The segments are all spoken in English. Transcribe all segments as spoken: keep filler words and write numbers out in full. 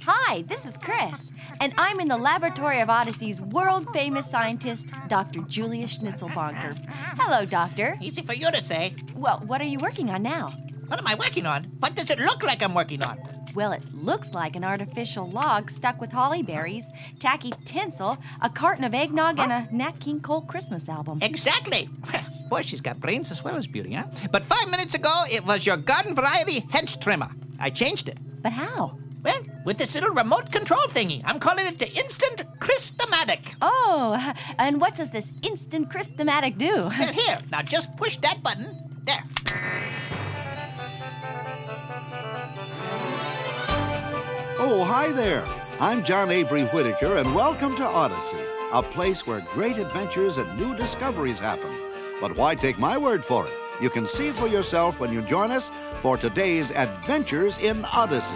Hi, this is Chris, and I'm in the laboratory of Odyssey's world-famous scientist, Doctor Julius Schnitzelbanker. Hello, Doctor. Easy for you to say. Well, what are you working on now? What am I working on? What does it look like I'm working on? Well, it looks like an artificial log stuck with holly berries, tacky tinsel, a carton of eggnog, and a Nat King Cole Christmas album. Exactly. Boy, she's got brains as well as beauty, huh? But five minutes ago, it was your garden variety hedge trimmer. I changed it. But how? Well, with this little remote control thingy. I'm calling it the Instant Christomatic. Oh, and what does this Instant Christomatic do? Well, here, now just push that button. There. Oh, hi there. I'm John Avery Whitaker, and welcome to Odyssey, a place where great adventures and new discoveries happen. But why take my word for it? You can see for yourself when you join us for today's Adventures in Odyssey.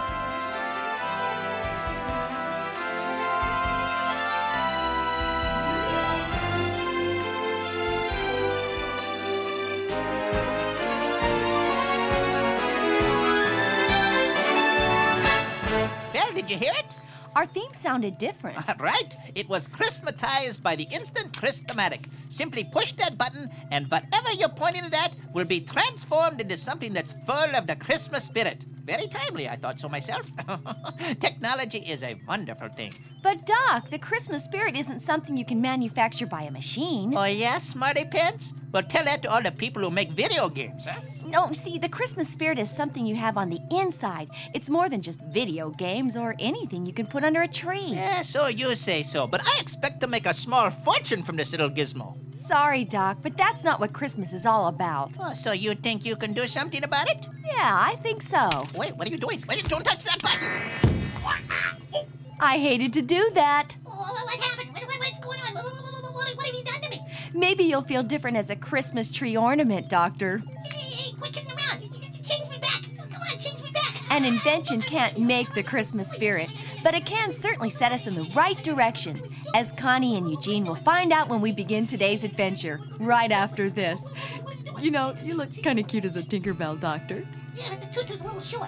Well, did you hear it? Our theme sounded different. Right. It was Christmatized by the Instant Christomatic. Simply push that button, and whatever you're pointing it at will be transformed into something that's full of the Christmas spirit. Very timely, I thought so myself. Technology is a wonderful thing. But, Doc, the Christmas spirit isn't something you can manufacture by a machine. Oh, yes, Smarty Pants? Well, tell that to all the people who make video games, huh? No, see, the Christmas spirit is something you have on the inside. It's more than just video games or anything you can put under a tree. Yeah, so you say so. But I expect to make a small fortune from this little gizmo. Sorry, Doc, but that's not what Christmas is all about. Oh, so you think you can do something about it? Yeah, I think so. Wait, what are you doing? Wait, don't touch that button! I hated to do that. Oh, what happened? What, what, what's going on? What, what, what, what, what have you done to me? Maybe you'll feel different as a Christmas tree ornament, Doctor. Hey, hey, hey, quit kidding around. You- you- you Change me back. Oh, come on, change me back. An invention can't make the Christmas spirit, but it can certainly set us in the right direction, as Connie and Eugene will find out when we begin today's adventure, right after this. You know, you look kind of cute as a Tinkerbell, Doctor. Yeah, but the tutu's a little short.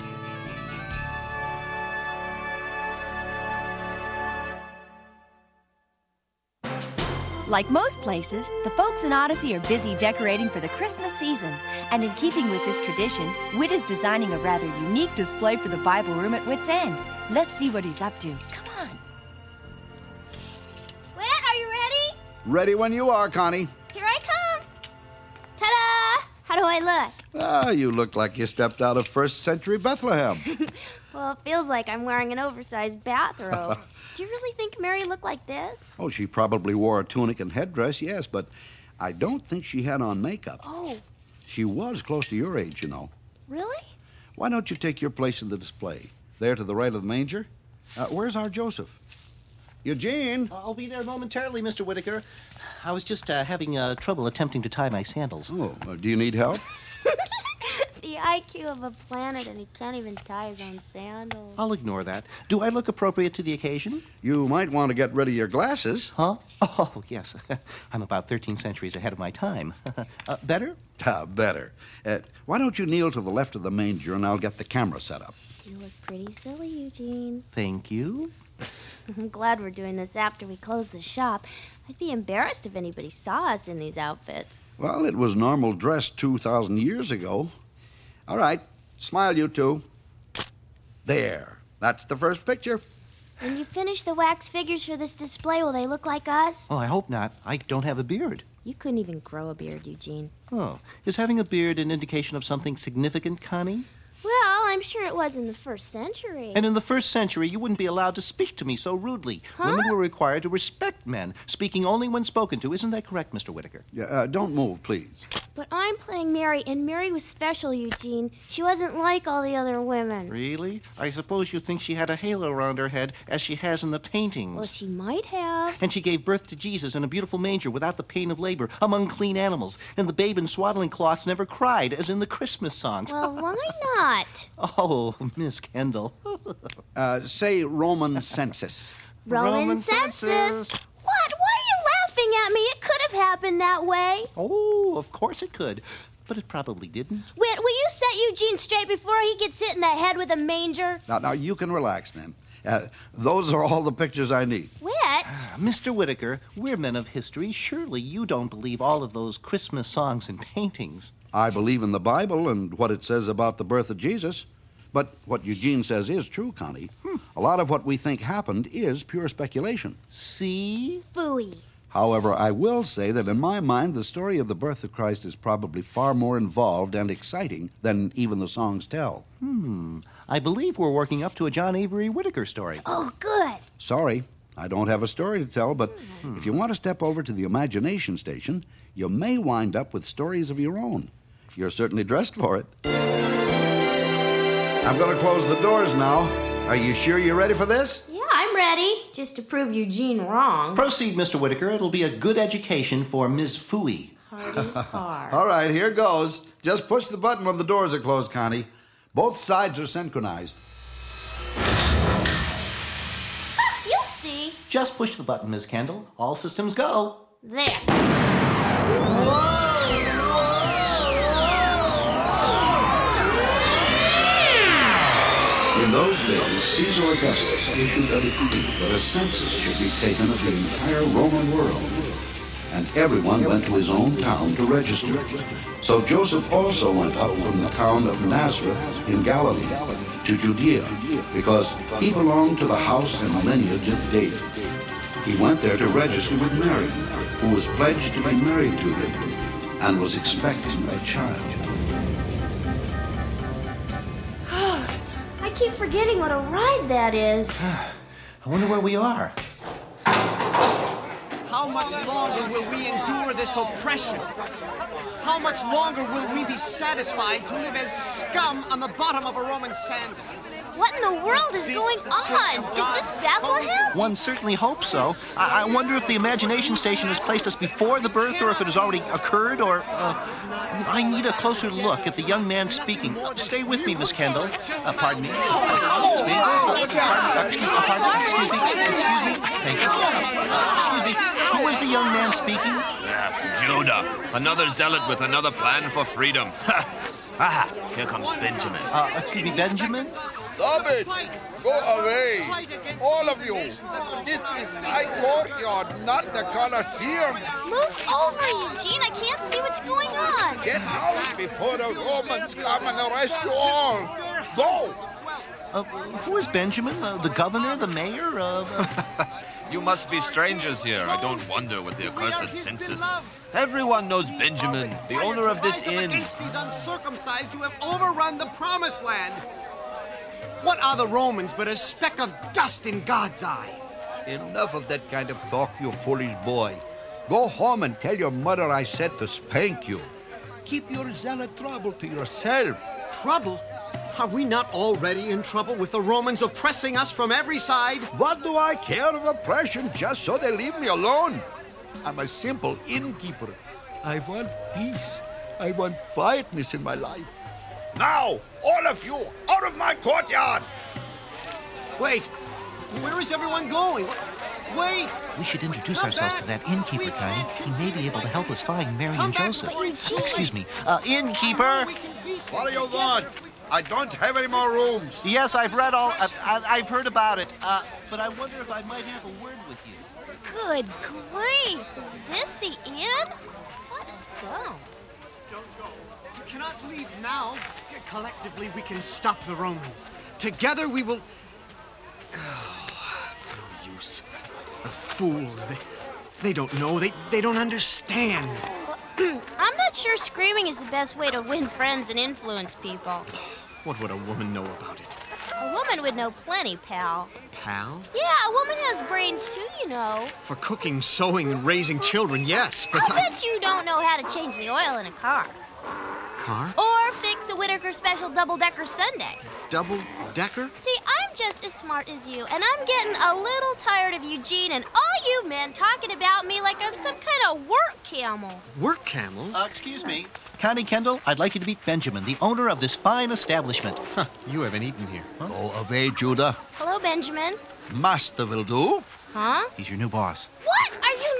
Like most places, the folks in Odyssey are busy decorating for the Christmas season. And in keeping with this tradition, Whit is designing a rather unique display for the Bible room at Whit's End. Let's see what he's up to. Come on. Whit, are you ready? Ready when you are, Connie. Here I come. Ta-da! How do I look? Ah, you look like you stepped out of first century Bethlehem. Well, it feels like I'm wearing an oversized bathrobe. Do you really think Mary looked like this? Oh, she probably wore a tunic and headdress, yes, but I don't think she had on makeup. Oh, She was close to your age, you know. really? Why don't you take your place in the display? There to the right of the manger. Uh, where's our Joseph? Eugene? I'll be there momentarily, Mister Whitaker. I was just uh, having uh, trouble attempting to tie my sandals. Oh, uh, do you need help? The I Q of a planet, and he can't even tie his own sandals. I'll ignore that. Do I look appropriate to the occasion? You might want to get rid of your glasses. Huh? Oh, yes. I'm about thirteen centuries ahead of my time. uh, better? Ah, better. Uh, why don't you kneel to the left of the manger and I'll get the camera set up. You look pretty silly, Eugene. Thank you. I'm glad we're doing this after we close the shop. I'd be embarrassed if anybody saw us in these outfits. Well, it was normal dress two thousand years ago. All right, smile, you two. There. That's the first picture. When you finish the wax figures for this display, will they look like us? Oh, I hope not. I don't have a beard. You couldn't even grow a beard, Eugene. Oh, is having a beard an indication of something significant, Connie? Well, I'm sure it was in the first century. And in the first century, you wouldn't be allowed to speak to me so rudely. Huh? Women were required to respect men, speaking only when spoken to. Isn't that correct, Mister Whitaker? Yeah, uh, don't move, please. But I'm playing Mary, and Mary was special, Eugene. She wasn't like all the other women. Really? I suppose you think she had a halo around her head, as she has in the paintings. Well, she might have. And she gave birth to Jesus in a beautiful manger without the pain of labor, among clean animals. And the babe in swaddling cloths never cried, as in the Christmas songs. Well, why not? Oh, Miss Kendall. Uh, say Roman census. Roman, Roman census. census. What? Why are you laughing at me? It could have happened that way. Oh, of course it could. but it probably didn't. Whit, will you set Eugene straight before he gets hit in the head with a manger? Now, now you can relax then. Uh, those are all the pictures I need. Whit? Mister Whitaker, we're men of history. Surely you don't believe all of those Christmas songs and paintings. I believe in the Bible and what it says about the birth of Jesus. But what Eugene says is true, Connie. Hmm. A lot of what we think happened is pure speculation. See? Phooey. However, I will say that in my mind, the story of the birth of Christ is probably far more involved and exciting than even the songs tell. Hmm. I believe we're working up to a John Avery Whitaker story. Oh, good. Sorry, I don't have a story to tell, but Hmm. if you want to step over to the imagination station, you may wind up with stories of your own. You're certainly dressed for it. I'm going to close the doors now. Are you sure you're ready for this? Yeah, I'm ready. Just to prove Eugene wrong. Proceed, Mister Whitaker. It'll be a good education for Miss Phooey. Hardy hard. All right, here goes. Just push the button when the doors are closed, Connie. Both sides are synchronized. You'll see. Just push the button, Miss Kendall. All systems go. There. In those days, Caesar Augustus issued a decree that a census should be taken of the entire Roman world, and everyone went to his own town to register. So Joseph also went up from the town of Nazareth in Galilee to Judea, because he belonged to the house and lineage of David. He went there to register with Mary, who was pledged to be married to him and was expecting a child. I keep forgetting what a ride that is. I wonder where we are. How much longer will we endure this oppression? How much longer will we be satisfied to live as scum on the bottom of a Roman sand? What in the world is going on? Is this Bethlehem? One certainly hopes so. I, I wonder if the imagination station has placed us before the birth or if it has already occurred, or... Uh, I need a closer look at the young man speaking. Uh, stay with me, Miss Kendall. Uh, pardon me. Excuse me. Uh, pardon, excuse, uh, pardon, excuse me. Excuse me. Thank you. Uh, excuse me. Who is the young man speaking? Uh, Judah, another zealot with another plan for freedom. Aha, here comes Benjamin. Uh, excuse me, Benjamin? Stop it! Go away! All of you! This is my courtyard, not the Colosseum! Move over, Eugene. I can't see what's going on. Get out before the Romans come and arrest you all! Go! Uh, who is Benjamin? Uh, the governor? The mayor? Uh, uh... You must be strangers here. I don't wonder with the accursed census. Everyone knows Benjamin, the owner of this inn. Against these uncircumcised who have overrun the promised land. What are the Romans but a speck of dust in God's eye? Enough of that kind of talk, you foolish boy. Go home and tell your mother I said to spank you. Keep your zealot trouble to yourself. Trouble? Are we not already in trouble with the Romans oppressing us from every side? What do I care of oppression just so they leave me alone? I'm a simple innkeeper. I want peace. I want quietness in my life. Now, all of you, out of my courtyard! Wait, where is everyone going? Wait! We should introduce Come ourselves back. to that innkeeper, Connie. He may be able to help us find Mary Come and back, Joseph. but Eugene- Excuse me. Uh, innkeeper! What do you want? I don't have any more rooms. Yes, I've read all... Uh, I, I've heard about it. Uh, but I wonder if I might have a word with you. Good grief. Is this the inn? What a dump. Don't go. You cannot leave now. Collectively, we can stop the Romans. Together, we will... Oh, it's no use. The fools, they, they don't know. They, they don't understand. I'm not sure screaming is the best way to win friends and influence people. What would a woman know about it? A woman would know plenty, pal. Pal? Yeah, a woman has brains too, you know. For cooking, sewing, and raising children, yes, but I'll I... bet you don't know how to change the oil in a car. Car? Or fix a Whitaker special double-decker sundae. Double-decker? See, I'm just as smart as you, and I'm getting a little tired of Eugene and all you men talking about me like I'm some kind of work camel. Work camel? Uh, excuse me. Connie Kendall, I'd like you to meet Benjamin, the owner of this fine establishment. Huh, you haven't eaten here. Huh? Go away, Judah. Hello, Benjamin. Master will do. Huh? He's your new boss. What? Are you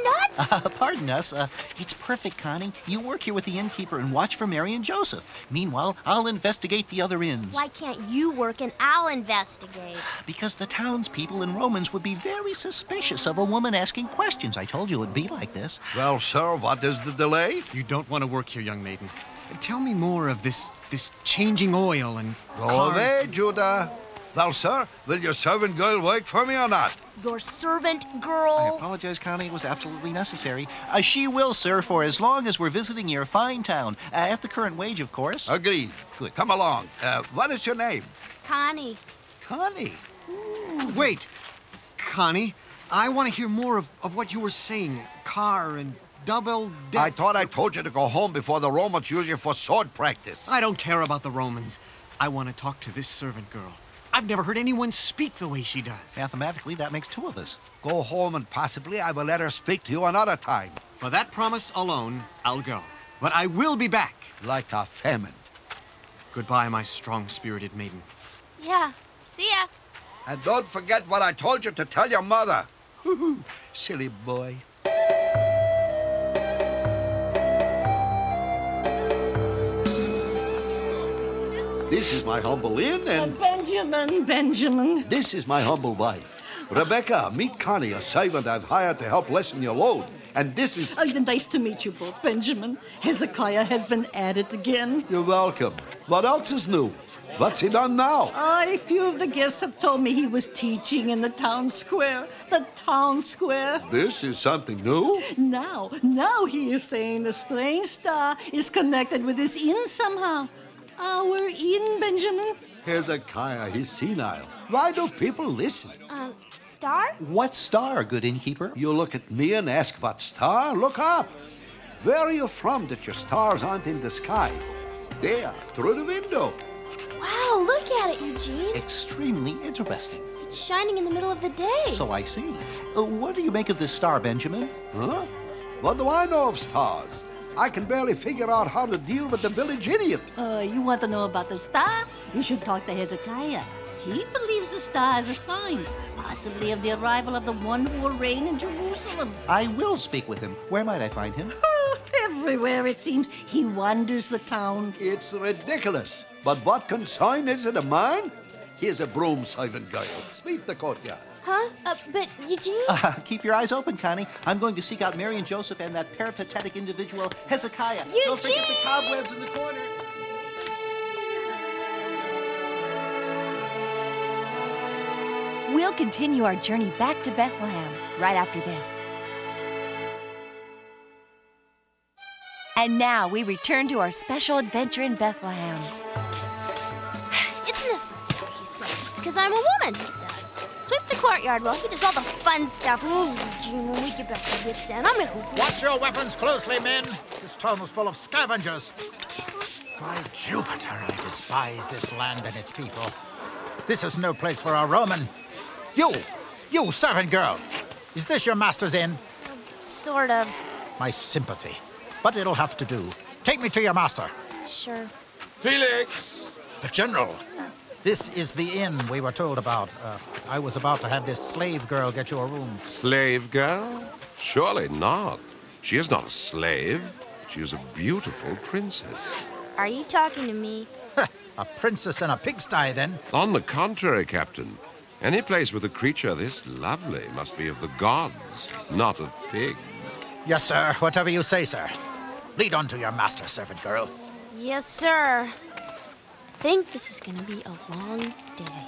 nuts? Uh, pardon us. Uh, it's perfect, Connie. You work here with the innkeeper and watch for Mary and Joseph. Meanwhile, I'll investigate the other inns. Why can't you work and I'll investigate? Because the townspeople and Romans would be very suspicious of a woman asking questions. I told you it would be like this. Well, sir, what is the delay? You don't want to work here, young maiden. Tell me more of this this changing oil and Go cars. away, Judah. Well, sir, will your servant girl work for me or not? Your servant I girl. apologize, Connie. It was absolutely necessary. Uh, she will, sir, for as long as we're visiting your fine town. Uh, at the current wage, of course. Agreed. Good. Come along. Uh, what is your name? Connie. Connie. Wait, Connie, I want to hear more of, of what you were saying. Car and double decks. I thought I told you to go home before the Romans use you for sword practice. I don't care about the Romans. I want to talk to this servant girl. I've never heard anyone speak the way she does. Mathematically, that makes two of us. Go home and possibly I will let her speak to you another time. For that promise alone, I'll go. But I will be back. Like a famine. Goodbye, my strong-spirited maiden. Yeah. See ya. And don't forget what I told you to tell your mother. Silly boy. This is my humble inn, and Benjamin, Benjamin. this is my humble wife. Rebecca, meet Connie, a servant I've hired to help lessen your load. And this is... Oh, nice to meet you both, Benjamin. Hezekiah has been added again. You're welcome. What else is new? What's he done now? Uh, a few of the guests have told me he was teaching in the town square. The town square. This is something new? Now, now he is saying the strange star is connected with this inn somehow. Our inn, Benjamin. Hezekiah, he's senile. Why do people listen? Um, Star? What star, good innkeeper? You look at me and ask what star? Look up. Where are you from that your stars aren't in the sky? There, through the window. Wow, look at it, Eugene. Extremely interesting. It's shining in the middle of the day. So I see. Uh, what do you make of this star, Benjamin? Huh? What do I know of stars? I can barely figure out how to deal with the village idiot. Uh, you want to know about the star? You should talk to Hezekiah. He believes the star is a sign, possibly of the arrival of the one who will reign in Jerusalem. I will speak with him. Where might I find him? Oh, everywhere, it seems. He wanders the town. It's ridiculous. But what concern is it of mine? Here's a broom, servant girl. Sweep the courtyard. Huh? Uh, but Eugene? Uh, keep your eyes open, Connie. I'm going to seek out Mary and Joseph and that peripatetic individual, Hezekiah. Don't forget the cobwebs in the corner. We'll continue our journey back to Bethlehem right after this. And now we return to our special adventure in Bethlehem. It's necessary, he says, because I'm a woman, he says. Sweep the courtyard while he does all the fun stuff. Ooh, Eugene, when we get back to Whip's End, I'm gonna... Watch your weapons closely, men. This town is full of scavengers. By Jupiter, I despise this land and its people. This is no place for a Roman. You, you servant girl, is this your master's inn? Sort of. My sympathy, but it'll have to do. Take me to your master. Sure. Felix! But General, this is the inn we were told about. Uh, I was about to have this slave girl get you a room. Slave girl? Surely not. She is not a slave. She is a beautiful princess. Are you talking to me? A princess in a pigsty, then? On the contrary, Captain. Any place with a creature this lovely must be of the gods, not of pigs. Yes, sir. Whatever you say, sir. Lead on to your master, servant girl. Yes, sir. Think this is gonna be a long day.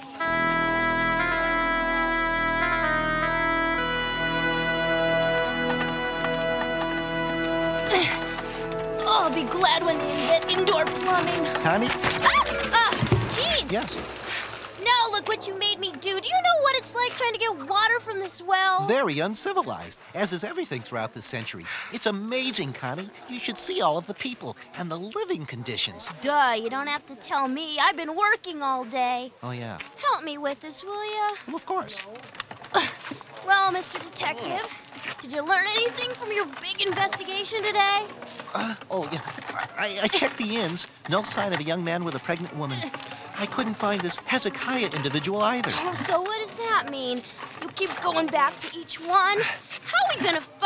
Oh, I'll be glad when they invent indoor plumbing. Connie? Ah! Ah! Gene! Yes. Now look what you made me do. Do you know what it's like trying to get water from this well? Very uncivilized, as is everything throughout this century. It's amazing, Connie. You should see all of the people and the living conditions. Duh, you don't have to tell me. I've been working all day. Oh, yeah. Help me with this, will ya? Well, of course. Well, Mister Detective, did you learn anything from your big investigation today? Uh, oh, yeah. I, I checked the inns. No sign of a young man with a pregnant woman. I couldn't find this Hezekiah individual either. Oh, so what does that mean? You keep going back to each one? How are we gonna find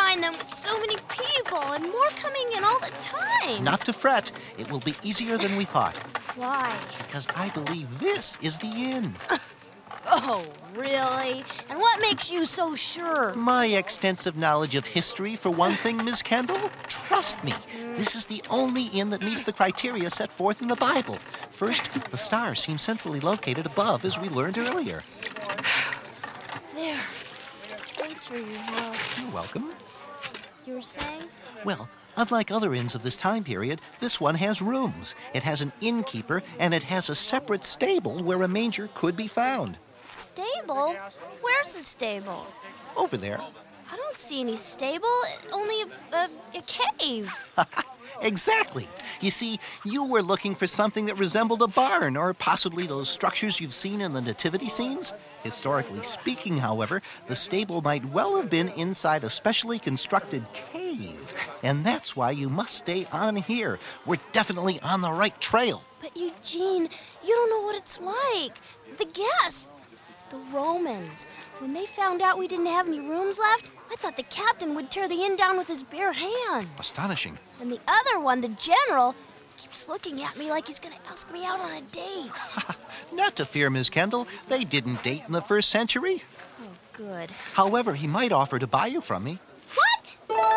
find them with so many people and more coming in all the time. Not to fret. It will be easier than we thought. Why? Because I believe this is the inn. Oh, really? And what makes you so sure? My extensive knowledge of history, for one thing, Miss Kendall. Trust me, this is the only inn that meets the criteria set forth in the Bible. First, the star seems centrally located above, as we learned earlier. There. Thanks for your help. You're welcome. You were saying? Well, unlike other inns of this time period, this one has rooms. It has an innkeeper, and it has a separate stable where a manger could be found. Stable? Where's the stable? Over there. I don't see any stable, only a, a, a cave. Exactly. You see, you were looking for something that resembled a barn, or possibly those structures you've seen in the nativity scenes. Historically speaking, however, the stable might well have been inside a specially constructed cave. And that's why you must stay on here. We're definitely on the right trail. But Eugene, you don't know what it's like. The guests, the Romans, when they found out we didn't have any rooms left, I thought the captain would tear the inn down with his bare hand. Astonishing. And the other one, the general, keeps looking at me like he's going to ask me out on a date. Not to fear, Miss Kendall. They didn't date in the first century. Oh, good. However, he might offer to buy you from me. What?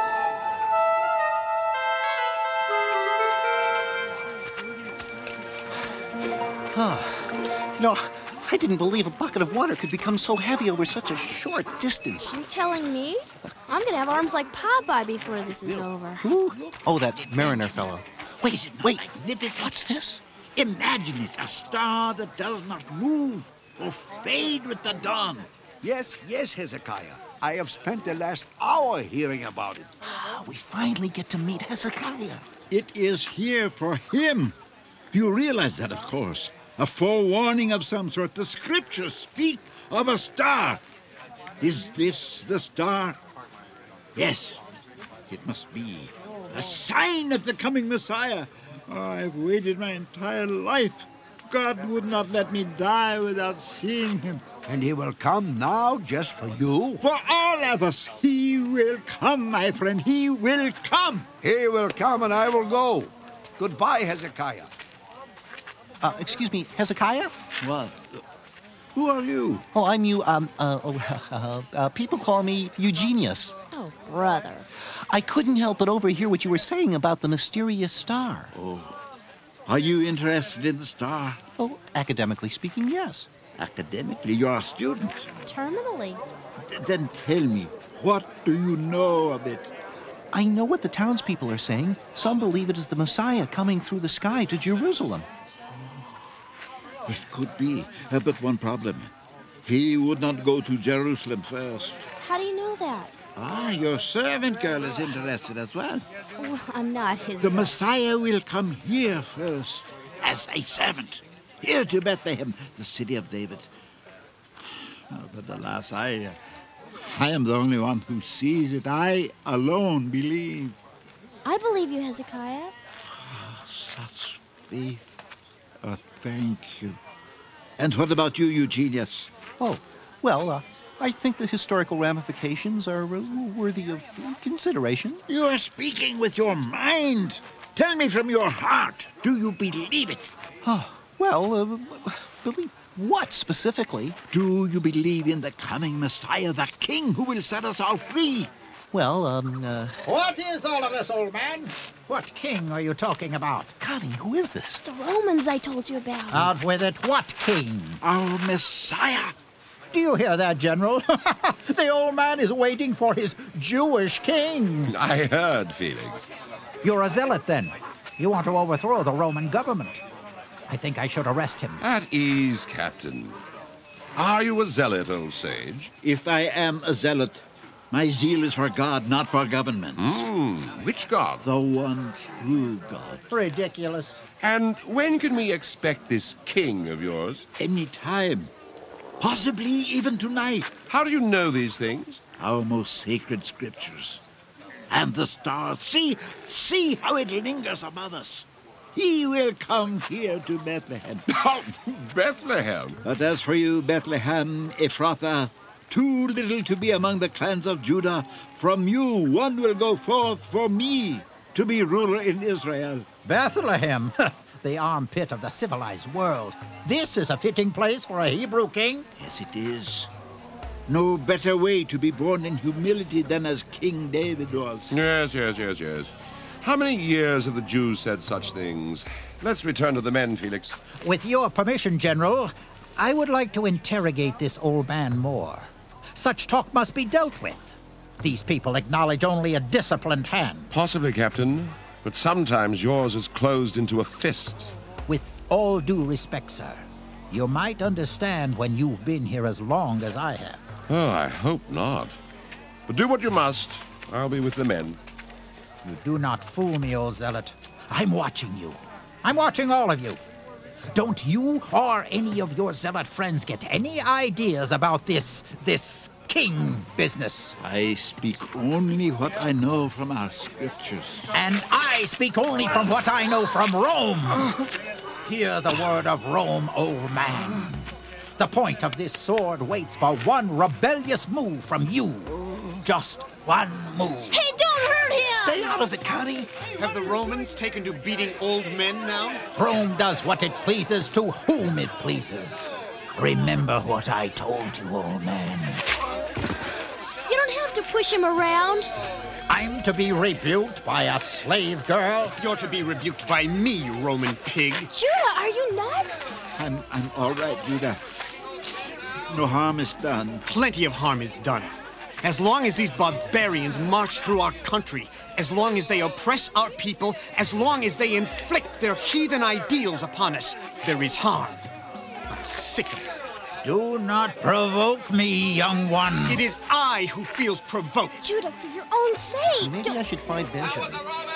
You know, I didn't believe a bucket of water could become so heavy over such a short distance. You're telling me? I'm going to have arms like Popeye before this is over. Who? Oh, that mariner fellow. Wait, wait. What's this? Imagine it, a star that does not move or fade with the dawn. Yes, yes, Hezekiah. I have spent the last hour hearing about it. We finally get to meet Hezekiah. It is here for him. You realize that, of course. A forewarning of some sort. The scriptures speak of a star. Is this the star? Yes, it must be. A sign of the coming Messiah. Oh, I've waited my entire life. God would not let me die without seeing him. And he will come now just for you? For all of us. He will come, my friend. He will come. He will come and I will go. Goodbye, Hezekiah. Uh, excuse me, Hezekiah? What? Who are you? Oh, I'm you, um, uh, oh, uh, uh, people call me Eugenius. Oh, brother. I couldn't help but overhear what you were saying about the mysterious star. Oh. Are you interested in the star? Oh, academically speaking, yes. Academically, you're a student. Terminally. D- then tell me, what do you know of it? I know what the townspeople are saying. Some believe it is the Messiah coming through the sky to Jerusalem. It could be, uh, but one problem. He would not go to Jerusalem first. How do you know that? Ah, your servant girl is interested as well. Well, I'm not his... The Messiah will come here first, as a servant. Here to Bethlehem, the city of David. Oh, but alas, I, uh, I am the only one who sees it. I alone believe. I believe you, Hezekiah. Oh, such faith. Oh, thank you. And what about you, Eugenius? Oh, well, uh, I think the historical ramifications are uh, worthy of uh, consideration. You are speaking with your mind. Tell me from your heart, do you believe it? Oh, well, uh, believe what specifically? Do you believe in the coming Messiah, the King who will set us all free? Well, um, uh... What is all of this, old man? What king are you talking about? Connie, who is this? The Romans I told you about. Out with it. What king? Our Messiah. Do you hear that, General? The old man is waiting for his Jewish king. I heard, Felix. You're a zealot, then. You want to overthrow the Roman government. I think I should arrest him. At ease, Captain. Are you a zealot, old sage? If I am a zealot, my zeal is for God, not for governments. Mm, which God? The one true God. Ridiculous. And when can we expect this king of yours? Any time. Possibly even tonight. How do you know these things? Our most sacred scriptures. And the stars. See, see how it lingers above us. He will come here to Bethlehem. Oh, Bethlehem. But as for you, Bethlehem, Ephrathah, too little to be among the clans of Judah. From you one will go forth for me to be ruler in Israel. Bethlehem, the armpit of the civilized world. This is a fitting place for a Hebrew king. Yes, it is. No better way to be born in humility than as King David was. Yes, yes, yes, yes. How many years have the Jews said such things? Let's return to the men, Felix. With your permission, General, I would like to interrogate this old man more. Such talk must be dealt with. These people acknowledge only a disciplined hand. Possibly, Captain, but sometimes yours is closed into a fist. With all due respect, sir, you might understand when you've been here as long as I have. Oh, I hope not. But do what you must. I'll be with the men. You do not fool me, old zealot. I'm watching you. I'm watching all of you. Don't you or any of your zealot friends get any ideas about this, this king business? I speak only what I know from our scriptures. And I speak only from what I know from Rome. Hear the word of Rome, old man. The point of this sword waits for one rebellious move from you. Just one move. Hey, don't hurt him! Stay out of it, Connie. Have the Romans taken to beating old men now? Rome does what it pleases to whom it pleases. Remember what I told you, old man. You don't have to push him around. I'm to be rebuked by a slave girl? You're to be rebuked by me, you Roman pig. Judah, are you nuts? I'm, I'm all right, Judah. No harm is done. Plenty of harm is done. As long as these barbarians march through our country, as long as they oppress our people, as long as they inflict their heathen ideals upon us, there is harm. I'm sick of it. Do not provoke me, young one. It is I who feels provoked. Judah, for your own sake. Maybe don't... I should find Benjamin.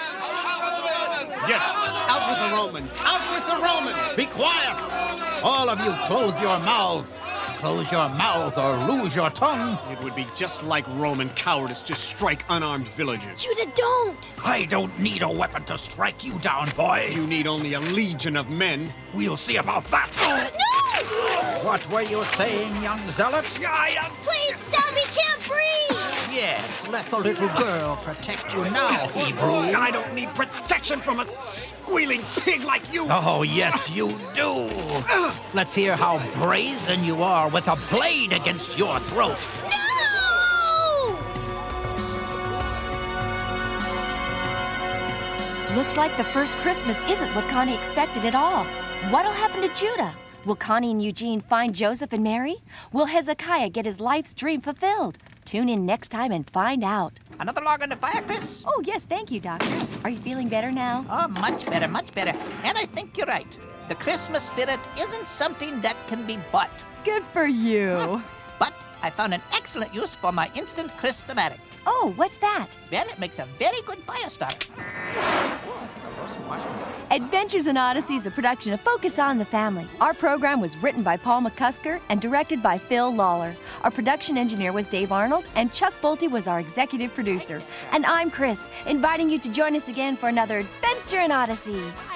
Yes, out with the Romans. Out with the Romans. Be quiet. All of you close your mouths. Close your mouth or lose your tongue. It would be just like Roman cowardice to strike unarmed villagers. Judah, don't. I don't need a weapon to strike you down, boy. You need only a legion of men. We'll see about that. No! What were you saying, young zealot? I am... Please stop, he can't breathe! Yes, let the little girl protect you now, Hebrew. I don't need protection from a squealing pig like you. Oh, yes, you do. Let's hear how brazen you are with a blade against your throat. No! Looks like the first Christmas isn't what Connie expected at all. What'll happen to Judah? Will Connie and Eugene find Joseph and Mary? Will Hezekiah get his life's dream fulfilled? Tune in next time and find out. Another log on the fire, Chris? Oh, yes, thank you, Doctor. Are you feeling better now? Oh, much better, much better. And I think you're right. The Christmas spirit isn't something that can be bought. Good for you. Huh. But I found an excellent use for my instant Christomatic. Oh, what's that? Well, it makes a very good fire starter. Adventures in Odyssey is a production of Focus on the Family. Our program was written by Paul McCusker and directed by Phil Lawler. Our production engineer was Dave Arnold, and Chuck Bolte was our executive producer. And I'm Chris, inviting you to join us again for another Adventure in Odyssey.